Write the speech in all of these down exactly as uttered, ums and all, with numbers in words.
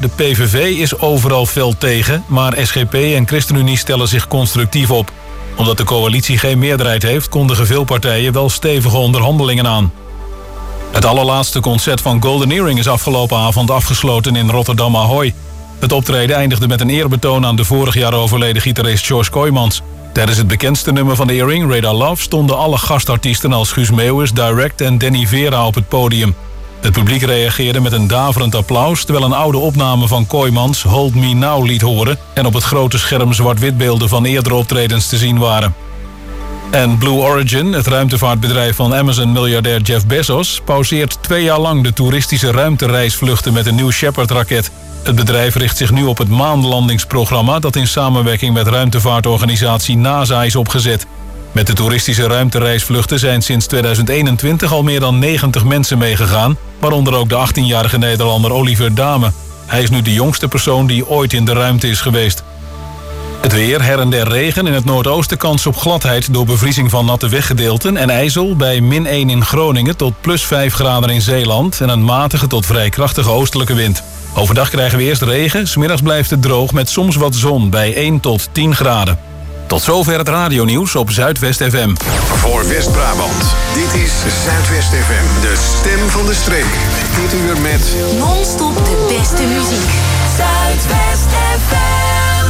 De P V V is overal fel tegen, maar S G P en ChristenUnie stellen zich constructief op. Omdat de coalitie geen meerderheid heeft, kondigen veel partijen wel stevige onderhandelingen aan. Het allerlaatste concert van Golden Earring is afgelopen avond afgesloten in Rotterdam Ahoy. Het optreden eindigde met een eerbetoon aan de vorig jaar overleden gitarist George Kooijmans. Tijdens het bekendste nummer van de Earring, Radar Love, stonden alle gastartiesten als Guus Meeuwis, Direct en Danny Vera op het podium. Het publiek reageerde met een daverend applaus, terwijl een oude opname van Kooijmans Hold Me Now liet horen en op het grote scherm zwart-witbeelden van eerdere optredens te zien waren. En Blue Origin, het ruimtevaartbedrijf van Amazon-miljardair Jeff Bezos, pauzeert twee jaar lang de toeristische ruimtereisvluchten met een nieuw Shepard-raket. Het bedrijf richt zich nu op het maanlandingsprogramma dat in samenwerking met ruimtevaartorganisatie NASA is opgezet. Met de toeristische ruimtereisvluchten zijn sinds tweeduizend eenentwintig al meer dan negentig mensen meegegaan, waaronder ook de achttienjarige Nederlander Oliver Dame. Hij is nu de jongste persoon die ooit in de ruimte is geweest. Het weer, her en der regen, in het noordoosten kans op gladheid door bevriezing van natte weggedeelten en ijzel bij min één in Groningen tot plus vijf graden in Zeeland en een matige tot vrij krachtige oostelijke wind. Overdag krijgen we eerst regen, 's middags blijft het droog met soms wat zon bij één tot tien graden. Tot zover het radionieuws op Zuidwest F M. Voor West-Brabant, dit is Zuidwest F M, de stem van de streek. Dit uur met non-stop de beste muziek. Zuidwest F M.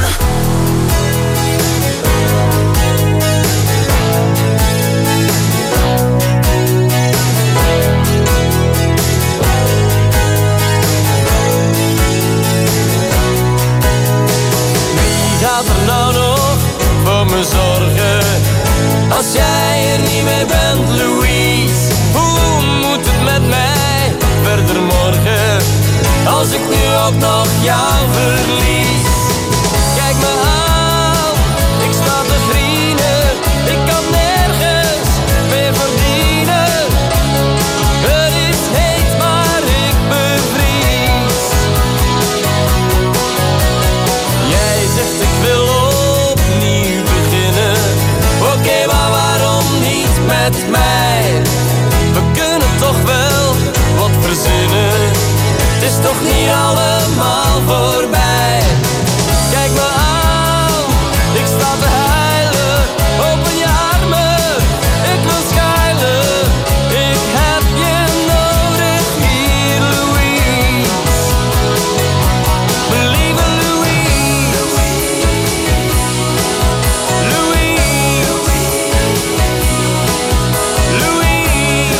Gaat er nou nog voor me zorgen als jij er niet meer bent, Louise? Hoe moet het met mij verder morgen als ik nu ook nog jou verlies? Kijk me aan, ik sta te grienen, ik kan nergens meer verdienen. Het is heet, maar ik bevries. Jij zegt ik wil opnieuw beginnen. Oké, okay, maar waarom niet met mij? We kunnen toch wel wat verzinnen. Het is toch niet allemaal voorbij. Kijk me aan, ik sta te huilen. Open je armen, ik wil schuilen. Ik heb je nodig hier, Louise. Mijn lieve Louise. Louise. Louise.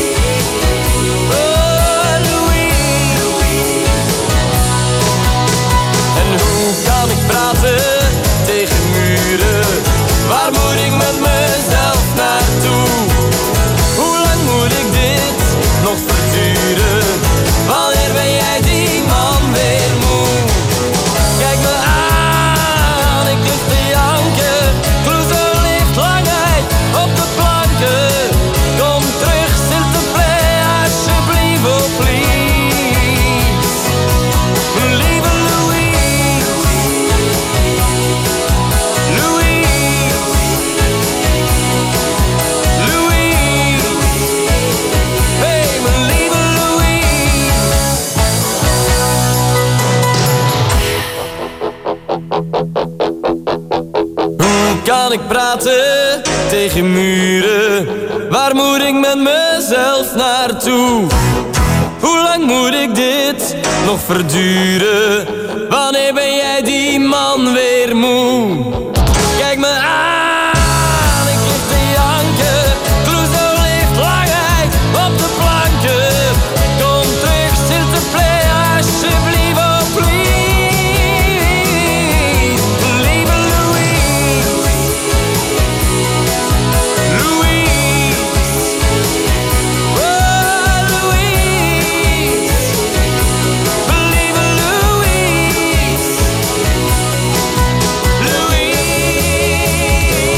Oh, Louise. En hoe kan ik praten tegen muren? Waar moet ik met mezelf naartoe? Hoe lang moet ik dit nog verduren? Wanneer ben jij die man weer moe? Kijk me aan, ik lig te janken. Clouseau ligt lang uit op de planken. Kom terug, s'il te plaît, alsjeblieft, oh please. Mijn lieve Louise. Louise. Louise. Hey, mijn lieve Louise. Hoe kan ik praten tegen muren? Waar moet ik met mezelf naartoe? Hoe lang moet ik dit nog verduren? Wanneer ben jij die man weer moe? Kijk me aan, ik lig te janken. Clouseau ligt lang uit op de planken. Kom terug, s'il te plaît, alsjeblieft, oh please. Lieve Louise. Louise. Oh, Louise. Lieve Louise. Louise.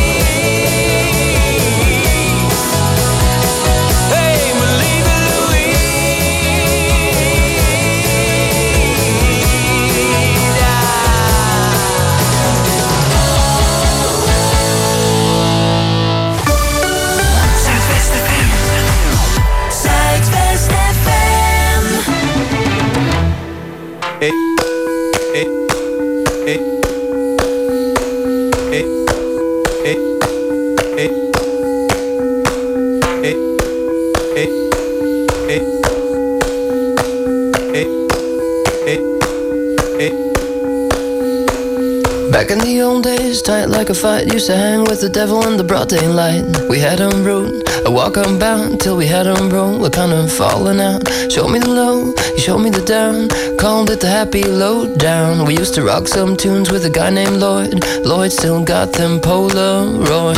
Back in the old days, tight like a fight, used to hang with the devil in the broad daylight. We had on road, a walk unbound, till we had on road, we're kind of falling out. Showed me the low, you showed me the down, called it the happy low down. We used to rock some tunes with a guy named Lloyd. Lloyd still got them Polaroids.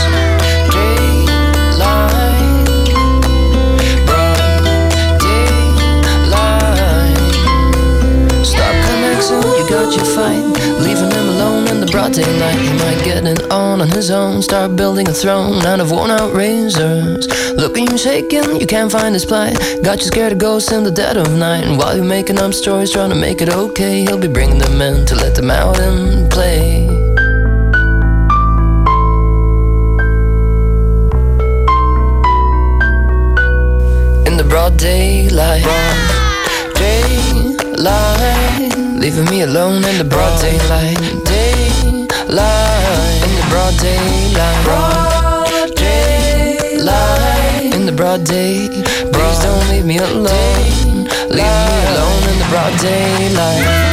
You got your fight, leaving him alone in the broad daylight. He might get it on on his own, start building a throne out of worn out razors. Look at you shaking, you can't find his plight. Got you scared of ghosts in the dead of night. And while you're making up stories trying to make it okay, he'll be bringing them in to let them out and play. In the broad daylight, broad daylight, leaving me alone in the broad daylight. Daylight, in the broad daylight. Broad daylight, in the broad day. Please don't leave me alone. Leave me alone in the broad daylight.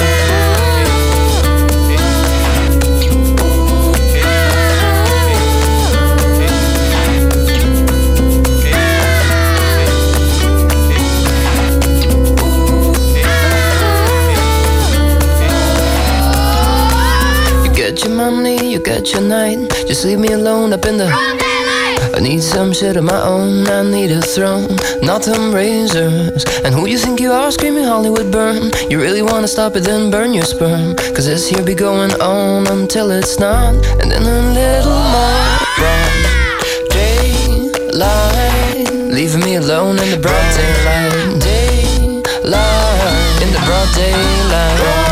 Get your money, you get your night. Just leave me alone up in the broad daylight. I need some shit of my own, I need a throne, not them razors. And who you think you are, screaming Hollywood burn? You really wanna stop it, then burn your sperm. Cause this here be going on until it's not. And then a little more broad daylight, leaving me alone in the broad daylight. Daylight, in the broad daylight.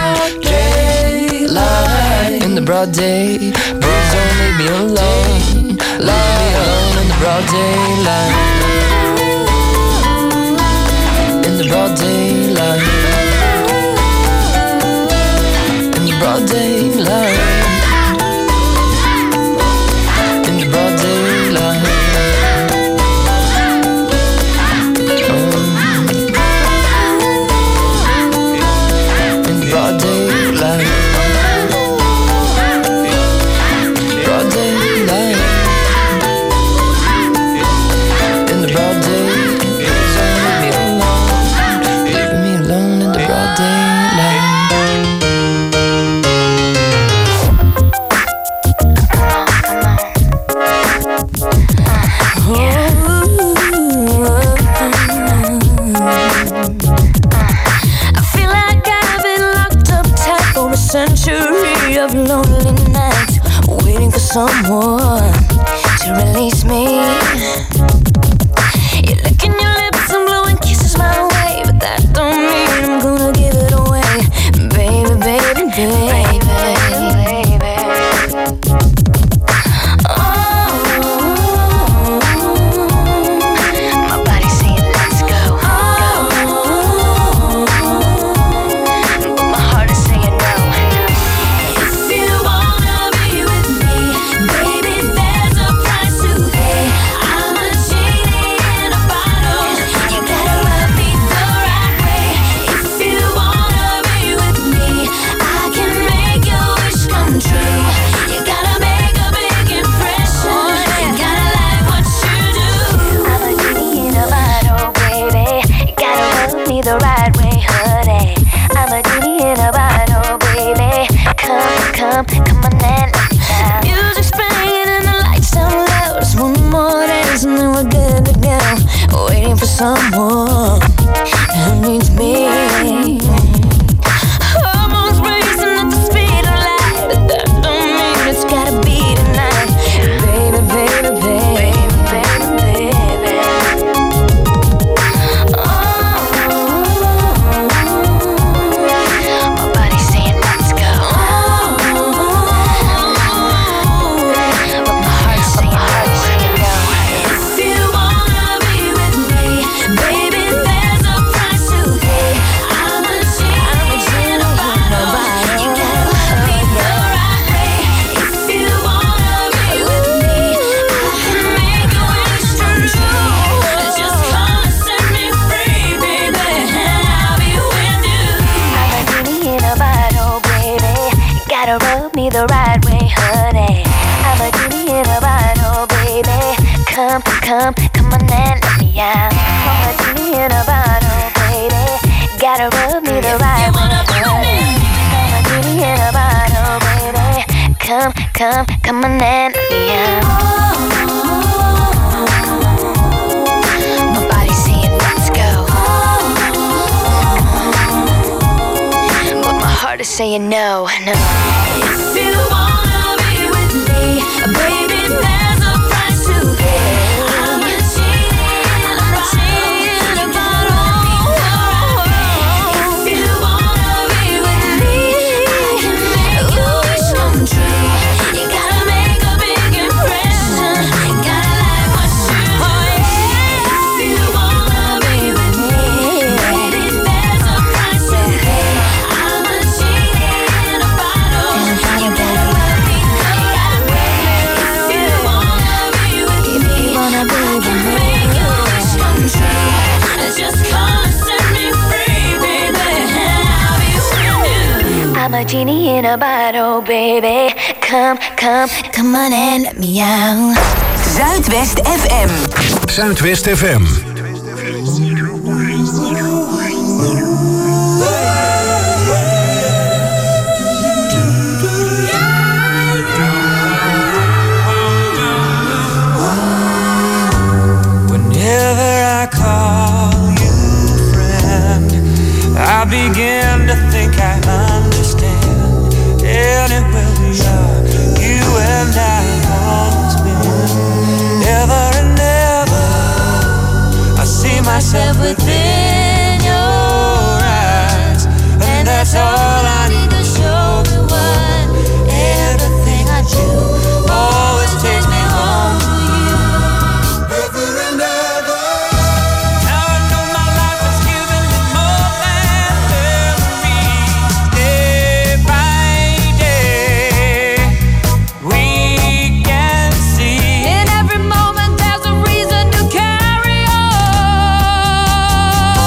In the broad day, please don't leave me alone. Leave me alone in the broad daylight. In the broad daylight. In the broad daylight. In the broad daylight. Oh. In the broad daylight. Century of lonely nights, waiting for someone to release me. You're licking your lips and blowing kisses my way, but that don't mean I'm gonna give it away. Baby, baby, baby, baby. Oh, my body's saying let's go, go. But my heart is saying no. I'ma Gotta rub me the right way, honey. I'm a genie in a bottle, baby. Come, come, come on and let me out. I'm a genie in a bottle, baby. Gotta rub me the right way, honey. I'm a genie in a bottle, baby. Come, come, come on and let me out. My body's saying let's go, but my heart is saying no, no. If you wanna be with me, baby, there's a price to pay. I'm a genie in a bottle. If you wanna be with me, I can make your wish come true. You gotta make a big impression. Gotta like what you do. If you wanna be with me, baby, there's a price to pay. I'm a genie in a bottle. You gotta let me know. If you wanna be with me, I can make your wish come true. Just come and set me free, baby, and I'll be with you. I'm a genie in a bottle, baby. Come, come, come on and let me out. Zuidwest F M. Zuidwest F M. Whenever I call you friend, I begin to think I understand. Anywhere we are, you and I always been. Ever and ever, I see myself within your eyes, and that's all I need to show me what everything I do always takes me home to you. Now I know my life is giving me more than every day by day. We can see in every moment there's a reason to carry on.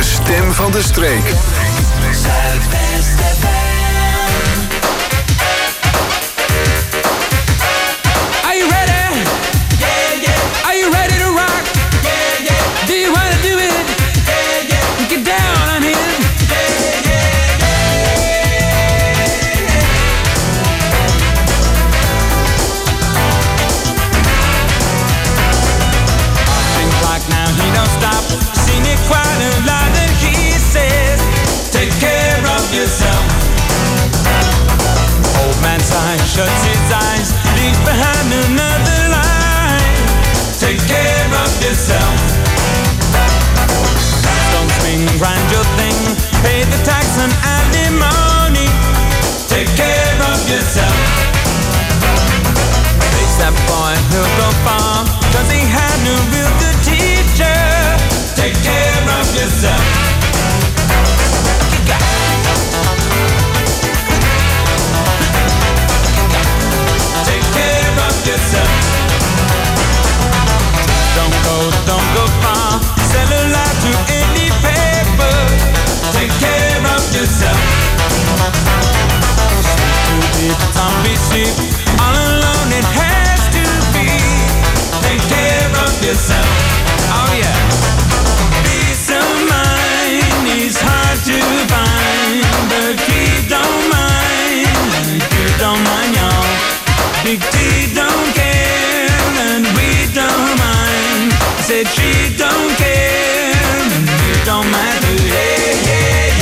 stem van de streek. Are you ready? Yeah, yeah. Are you ready to rock? Yeah, yeah. Do you wanna do it? Yeah, yeah. Get down on it. Yeah, yeah, yeah. Marching clock now, he don't stop. Seen it quite a lot and he says, take care of yourself. Old man sighs, shuts his eyes, leaves behind another line. Take care of yourself. Don't swing, grind your thing, pay the tax and alimony. Take care of yourself. Face that boy, he'll go far, cause he had no real good teacher. Take care of yourself. Take care of yourself. Don't go, don't go far. Sell a lot to any paper. Take care of yourself. Sleep too deep, zombie sleep. All alone it has to be. Take care of yourself. Oh yeah. Peace of mind is hard to find, but we don't mind. You don't mind, y'all. Big T don't care, and we don't mind. I said she don't care, and we don't mind. Yeah, yeah,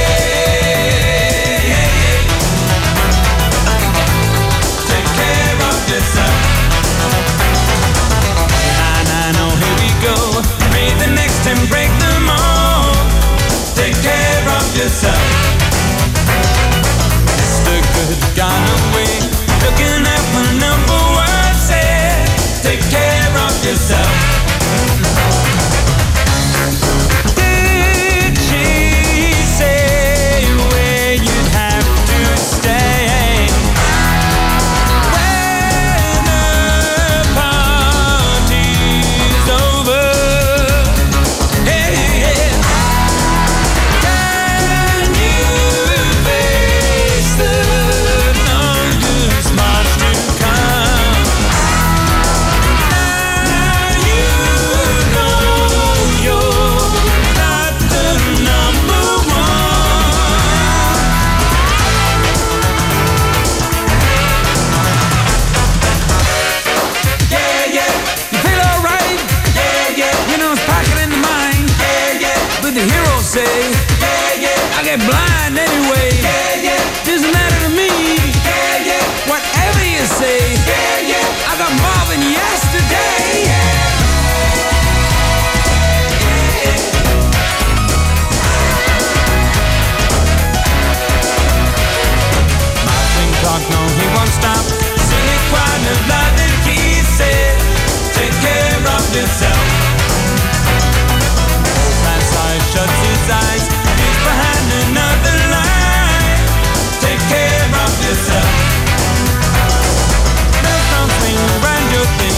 yeah, yeah. Take care of yourself. Nine, nine, oh, here we go. Raid the next and break them all. Take care of yourself. Mister Good gone away, looking at my number one said, take care of yourself. Did she say where you'd have to stay? When the party's over, hey, yeah. Can you face the longest march to come? Now you know you're not the number one. Yeah, yeah. You feel alright? Yeah, yeah. You know it's pocket in the mind. Yeah, yeah. But the heroes say, yeah, yeah. I get blind anyway. Yeah, yeah. Doesn't matter to me. Yeah, yeah. Whatever you say. Yeah, yeah. I got more than yesterday. Yeah. Marching clock, no, he won't stop. Sing it quite a lot and he said, take care of yourself. Old man sighs, shuts his eyes, leaves behind another line. Take care of yourself. There's something around your thing.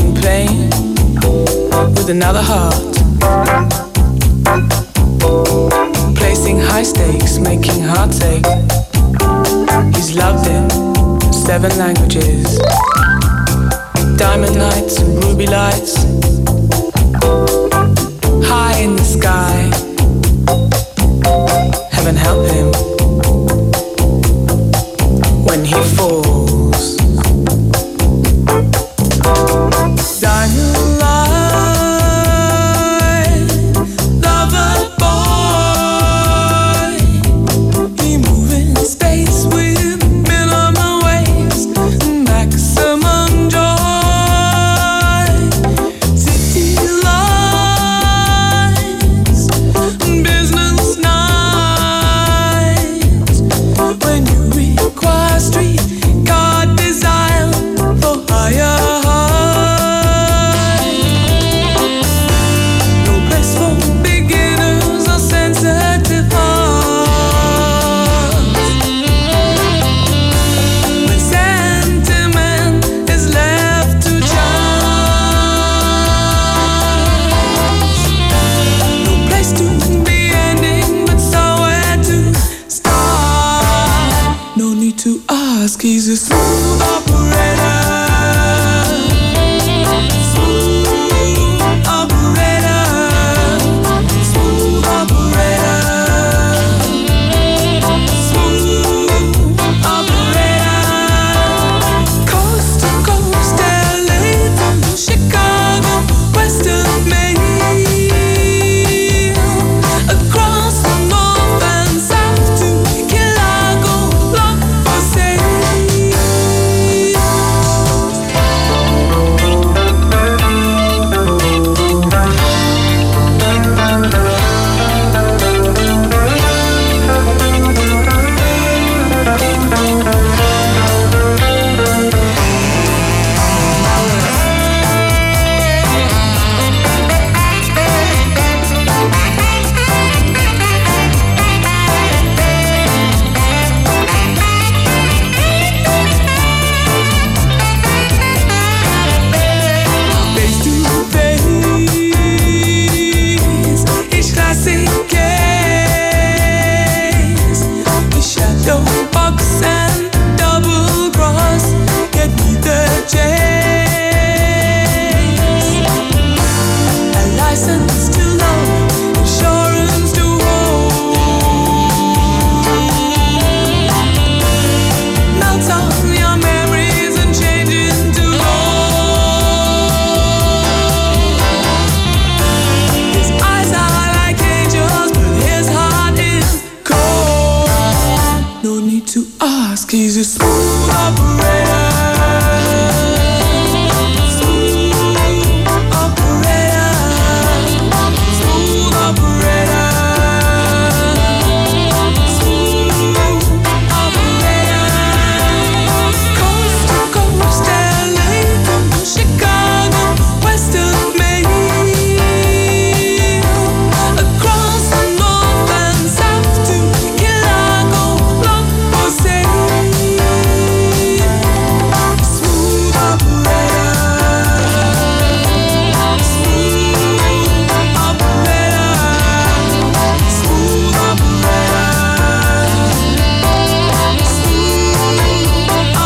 him playing with another heart, placing high stakes, making hearts ache. He's loved in seven languages, diamond nights and ruby lights, high in the sky. Heaven help him when he falls. Diamond light, lover boy, he move in space with minimum waves, maximum joy. City lights, business nights, when you require street car desire for higher heights. No place for beginners or sensitive hearts. When sentiment is left to chance. No place to be ending, but somewhere to start. No need to ask, he's a smooth operator. Smooth operator. Smooth operator. Smooth operator. Coast to coast, L A from Chicago, west of Maine, across the north and south to Key Largo, love for sale. Face to face, each classic case, the shadow box and double cross, get me the chase. A license to love, insurance to hold. Melt on your memories and change into gold. His eyes are like angels, but his heart is cold. No need to ask, he's a smooth operator. Smooth operator. Smooth operator. Smooth operator. Coast to coast, L A from Chicago, west of Maine, across the north and south to Key Largo, love for sale. Smooth operator. Smooth operator. Smooth operator. Smooth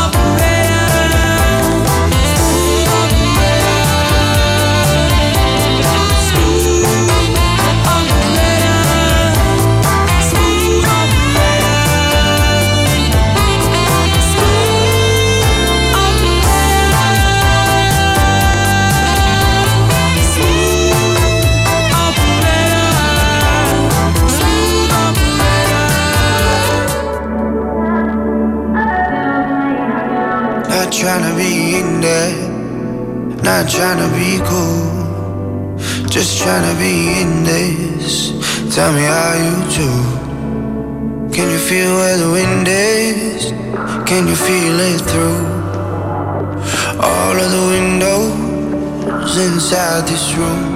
Not tryna be in there, not tryna be cool, just tryna be in this. Tell me how you do. Can you feel where the wind is? Can you feel it through all of the windows inside this room?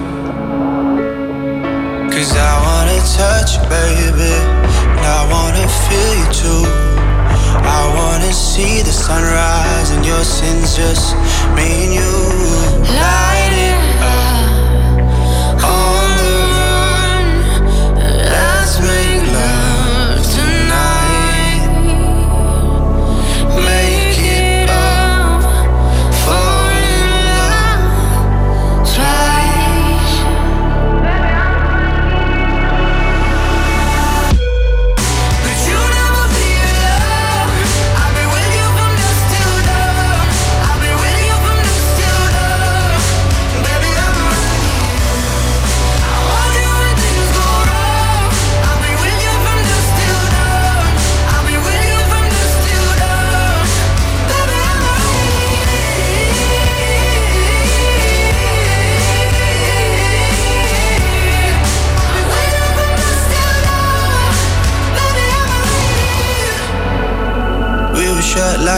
Cause I wanna touch you, baby, and I wanna feel you too. I wanna see the sunrise and your sins, just me and you. Light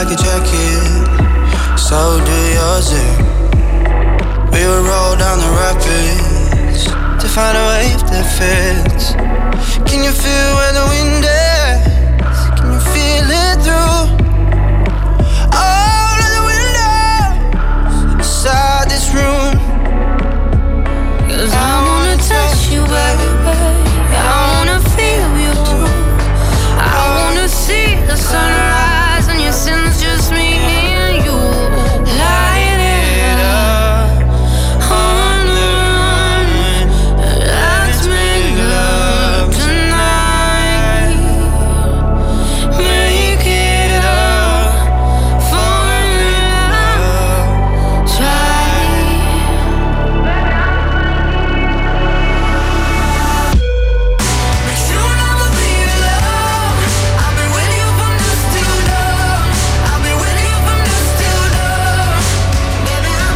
like a jacket, so do yours. We would roll down the rapids to find a wave that fits. Can you feel where the wind is? Can you feel it through all of the windows inside this room? 'Cause I wanna touch you, baby. I wanna feel you too. I wanna see the sunrise and your sins, just me and you. Light it up on the run. Let's make love tonight. Make it up for love. Try. But you'll never be alone. I'll be with you from dusk till dawn. I'll be with you from dusk till dawn. Baby, I'm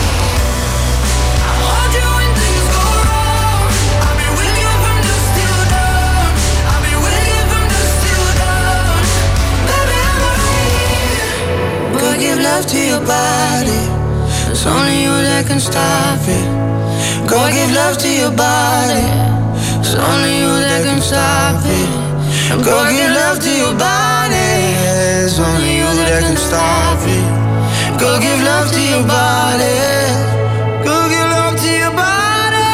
I'll hold you when things go wrong. I'll be with you from dusk till dawn. I'll be with you from dusk till dawn. Baby, I'm right. Boy, give love to your body. It's only you that can stop it. Go give love to your body. It's only you that can stop it. Go give love to your body. It's only you that can stop it. Go give love to your body. Go give love to your body.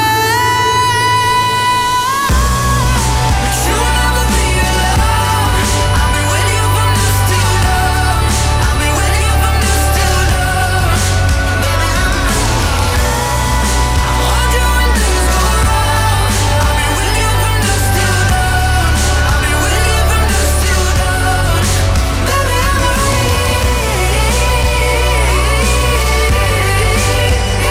But you'll never be alone. I'll be with you from dusk till dawn. I'll be with you from dusk till dawn. Baby, I'm I'll hold you when things go wrong. I'll be with you from dusk till dawn. I'll be with you from dusk till dawn. Baby, I'm right.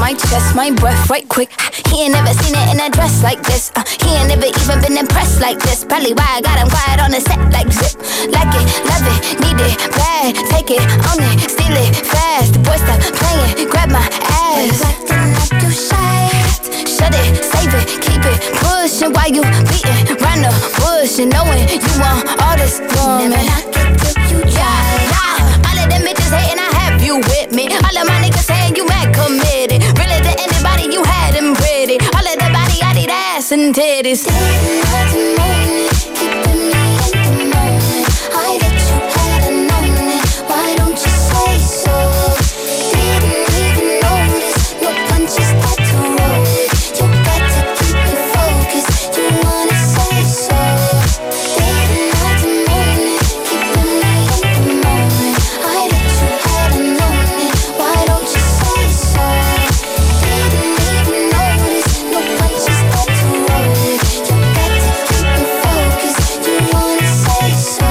my chest, my breath right quick. He ain't never seen it in a dress like this. Uh, he ain't never even been impressed like this. Probably why I got him quiet on the set like zip. Like it, love it, need it, bad. Take it, own it, steal it, fast. The boy stop playing, grab my ass. Acting like you shy. Shut it, save it, keep it pushing while you beating round the bush and knowing you want all this woman. Never knock it till you try. Yeah, all of them bitches hating, I have you with me. All of my niggas saying you mad committed. Really to anybody you had them pretty. All of the body, I need ass and titties. Didn't have to moan it, keeping me in the moment. I bet you hadn't known it. Why don't you say so? Didn't even notice no punches that to roll it. You got to keep it focused. You wanna say so? Didn't have to moan it, keeping me in the moment. I bet you hadn't known it. Why don't you say so? Didn't even notice no punches that to roll it. You got to keep it focused. You wanna say so?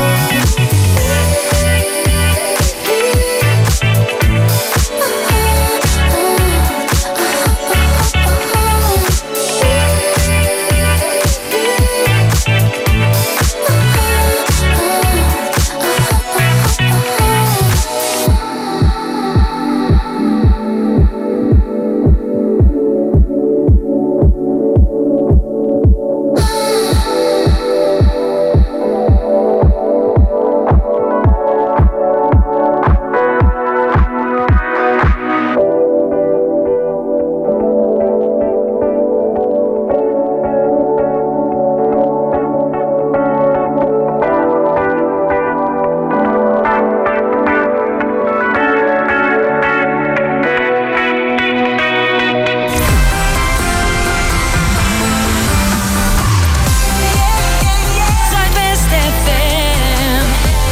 Zuidwest F M.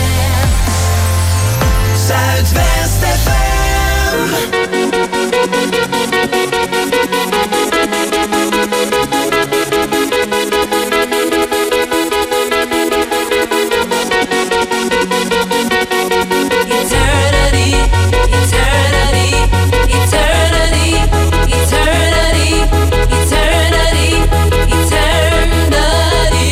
Zuidwest F M. Eternity, eternity, eternity, eternity, eternity, eternity.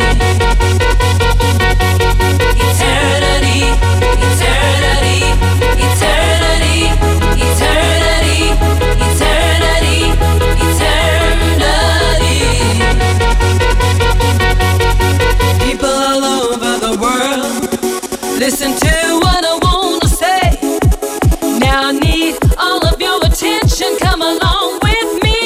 Eternity, eternity, eternity, eternity, eternity, eternity. People all over the world, listen to what I wanna say. Now I need all of your attention. Come along with me.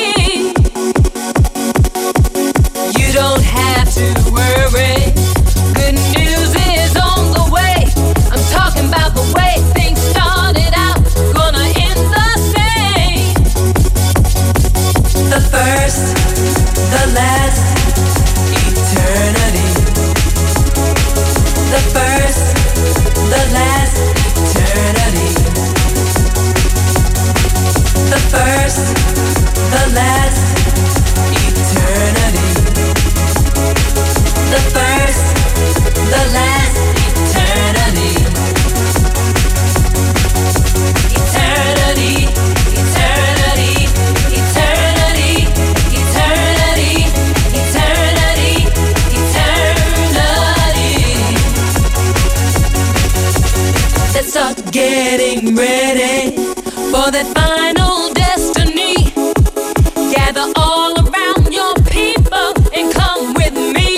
You don't have to worry. Good news is on the way. I'm talking about the way things started out, gonna end the same. The first, the last, eternity. The first, the last, eternity. The first, the last, eternity. The first, the last, eternity. Eternity, eternity, eternity, eternity, eternity, eternity. Let's start getting ready for that final destiny. Gather all around your people and come with me.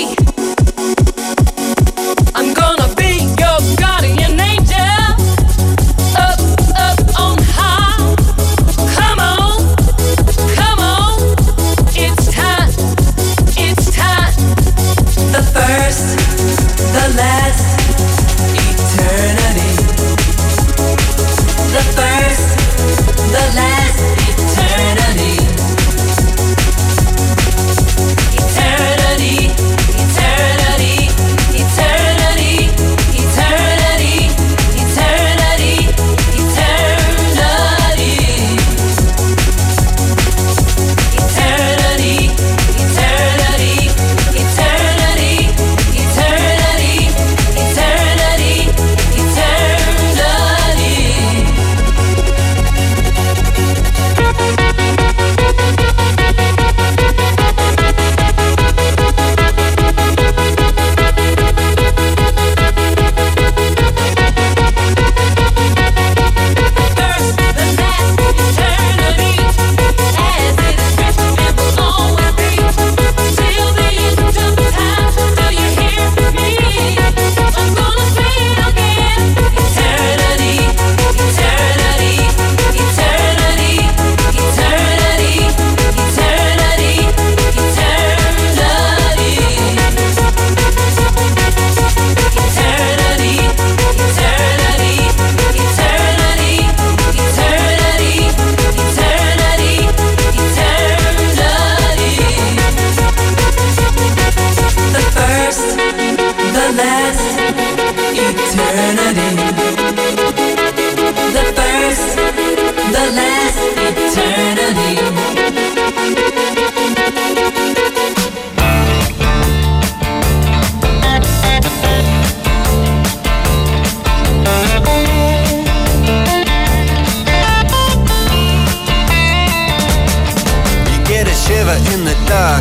I'm gonna be your guardian angel. Up, up on high. Come on, come on. It's time, it's time. The first, the last, eternity. The first, the last, eternity.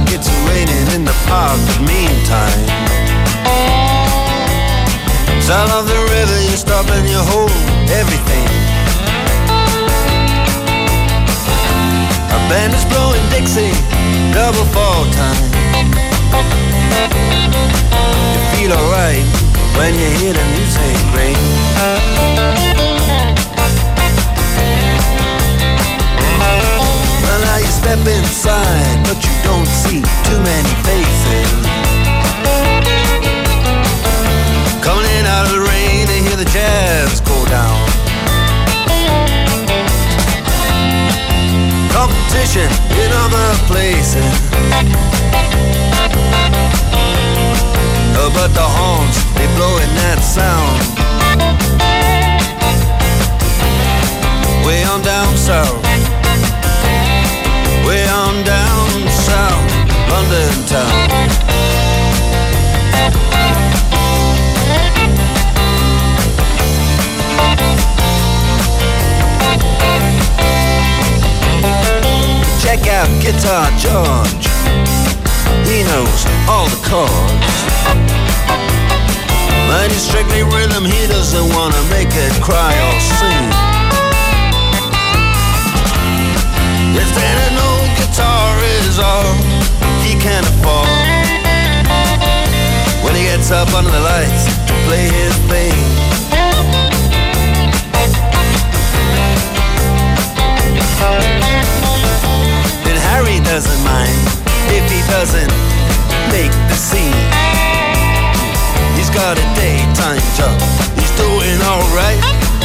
like it's raining in the park, but meantime, sound of the river, you stop and you hold everything. A band is blowing Dixie, double fall time. You feel alright when you hear the music ring. Well, now you step inside, but you don't see too many faces. Coming in out of the rain and hear the jazz go down. Competition in other places, oh, but the horns, they blowing that sound. Way on down south, way on down south, London town. Check out Guitar George, he knows all the chords. But he's strictly rhythm, he doesn't wanna make it cry or sing. If then an old guitar is all he can afford, when he gets up under the lights to play his thing, then Harry doesn't mind if he doesn't make the scene. He's got a daytime job, he's doing alright.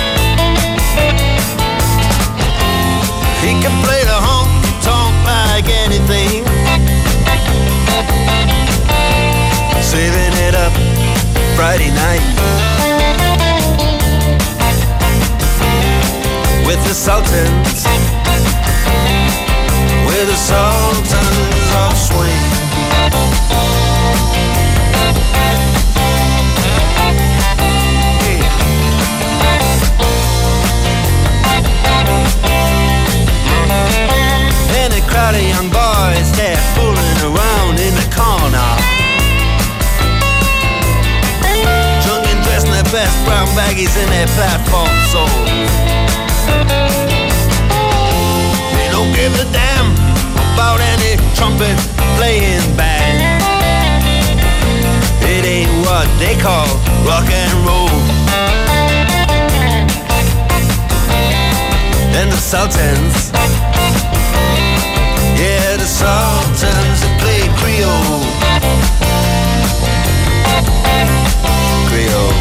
He can play the honky-tonk like anything, saving it up Friday night with the Sultans, with the Sultans of Swing. And a crowd of young boys, they're fooling around in the corner, drunk and dressed in their best brown baggies in their platform soles. They don't give a damn about any trumpet playing band. It ain't what they call rock and roll. And the Sultans, yeah, the Sultans that play Creole. Creole.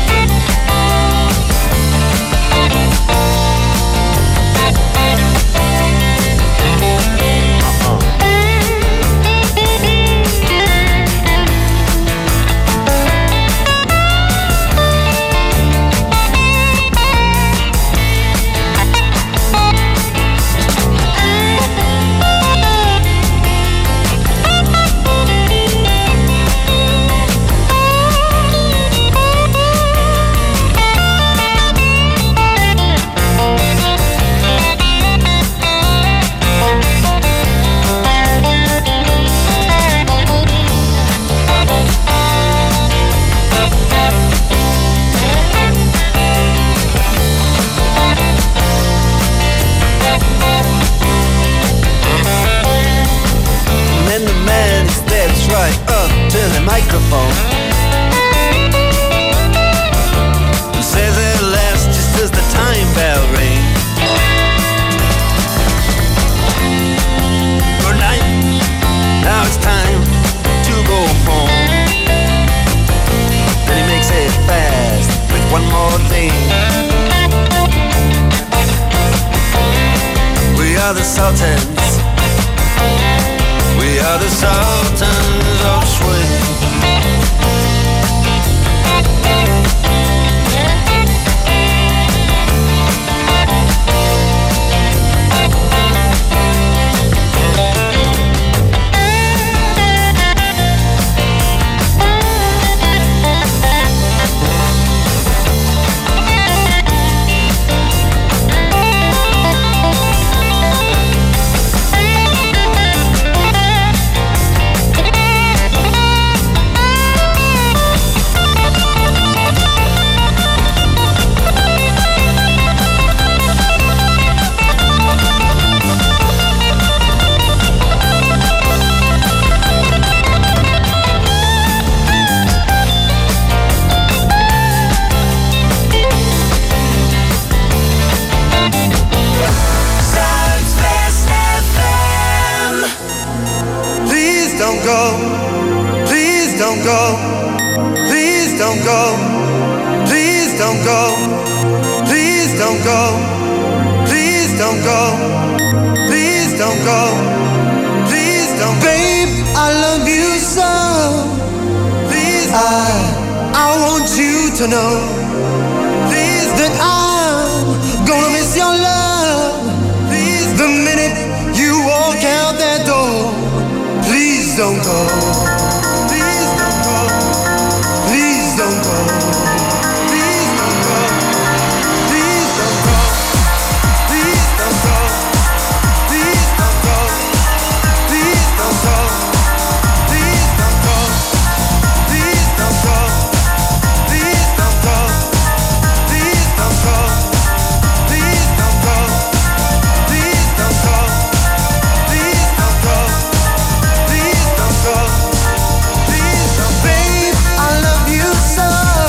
go. Please don't go. Please don't go. Please don't go. Please don't go. Please don't go. Please don't go. Please don't. Babe, I love you so. Please, I, I want you to know. Please, that I'm gonna miss your love. Please, the minute you walk out that door. Please don't go. Please don't go. Please don't go. Please don't go. Please don't go. Please don't go. Please don't go. Please don't go. Please don't go. Please don't go. Please don't go. Please don't go. Please don't go. Please don't go. Please don't go. Please don't go. Please don't. Babe, I love you so.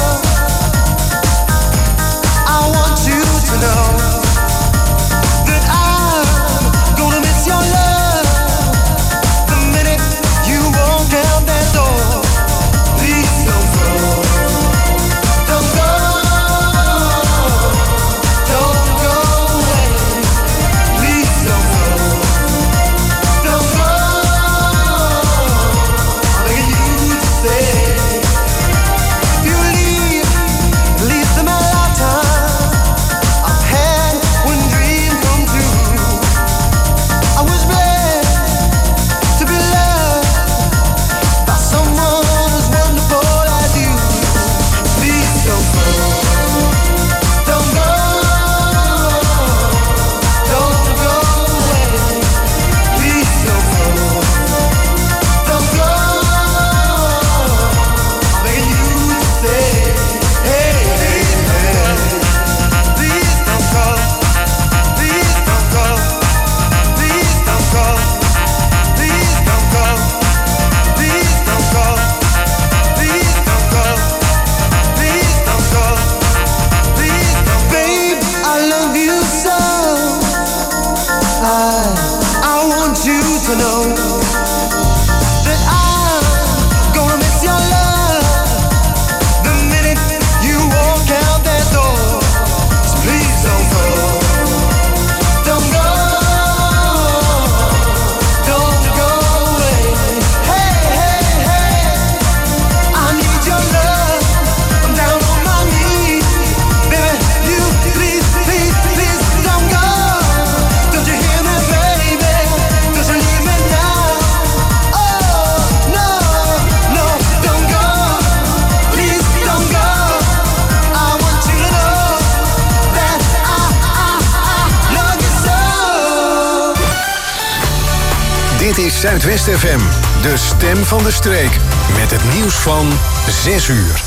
I want you to know that I'm gonna miss your love the minute you walk out that door. Please don't go. Don't go. Don't go away. Please don't go. Don't go. I'm begging you to stay. If you leave, at least in my lifetime, I've had one dream come true. I was blessed to be loved by someone as wonderful as you. Please don't go. Don't go. Don't go away. Please don't go. Don't go. I'm begging you to stay. Hey, hey, hey. Please don't go. Please don't go. Please don't go. Please don't go. Please don't go. Please don't go. Please don't go. Please don't. Babe, I love you so. I, I want you to know that I'm gonna miss your love the minute you walk out that door. So please don't go. Don't go. Don't go away. Hey, hey, hey. I need your love. I'm down on my knees. Baby, you please, please, please don't go. Don't you hear me, baby? Don't you leave me now? Oh, no, no, don't go. Please don't go. I want you to know that I, I, I love you so. Dit is Zuidwest F M, de stem van de streek. Met het nieuws van zes uur.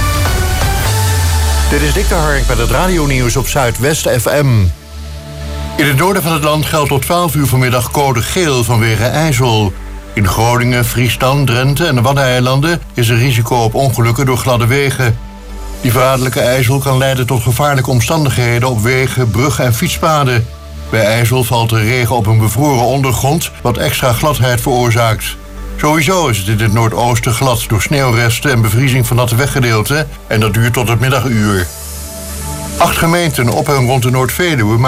Dit is Dick de Hark met het radionieuws op Zuidwest F M. In het noorden van het land geldt tot twaalf uur vanmiddag code geel vanwege ijzel. In Groningen, Friesland, Drenthe en de Waddeneilanden is er risico op ongelukken door gladde wegen. Die verraderlijke ijzel kan leiden tot gevaarlijke omstandigheden op wegen, bruggen en fietspaden. Bij ijzel valt er regen op een bevroren ondergrond, wat extra gladheid veroorzaakt. Sowieso is het in het noordoosten glad door sneeuwresten en bevriezing van natte weggedeelten en dat duurt tot het middaguur. Acht gemeenten op en rond de Noord-Veluwe